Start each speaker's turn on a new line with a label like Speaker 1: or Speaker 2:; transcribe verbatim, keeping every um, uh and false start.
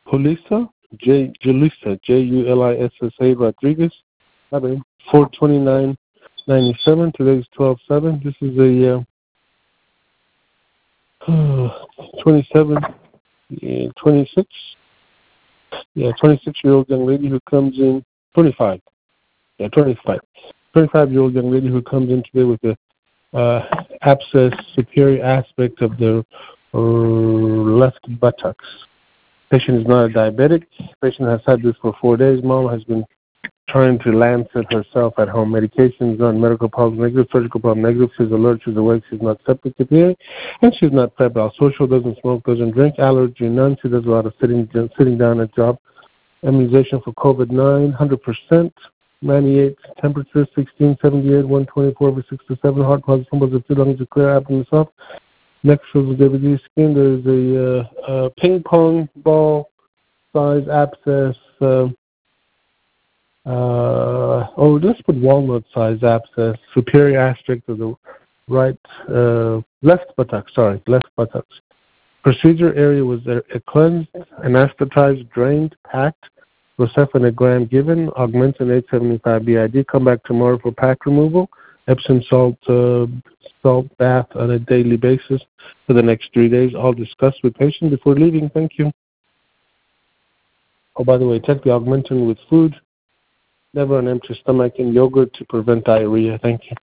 Speaker 1: Julissa, J. Julissa, J U L I S S A Rodriguez. four twenty-nine ninety-seven. Today's twelve seven. This is a uh, twenty-seven, yeah, twenty-six, yeah, twenty-six-year-old young lady who comes in, twenty-five, yeah, twenty-five, twenty-five-year-old young lady who comes in today with a uh, abscess, superior aspect of the uh, left buttocks. Patient is not a diabetic. Patient has had this for four days. Mom has been trying to lancet herself at home. Medications on, medical problem negative, surgical problem negative. She's alert, she's awake, she's not septic appearing, and she's not febrile. Social, doesn't smoke, doesn't drink, allergy none. She does a lot of sitting sitting down at job. Immunization for COVID nine, one hundred percent, ninety-eight, temperature sixteen seventy-eight, one twenty-four over sixty-seven, heart positive, positive, lungs are clear, abdomen soft. Next shows the D V D skin. There's a, uh, a ping pong ball size abscess. Uh, Uh, oh, let's put walnut-sized abscess, superior aspect of the right, uh, left buttock, sorry, left buttocks. Procedure area was uh, cleansed, anesthetized, drained, packed, Rosefanagram given, Augmentin eight seventy-five B I D. Come back tomorrow for pack removal, Epsom salt, uh, salt bath on a daily basis for the next three days. All discussed with patient before leaving. Thank you. Oh, by the way, take the Augmentin with food. Never an empty stomach and yogurt to prevent diarrhea. Thank you.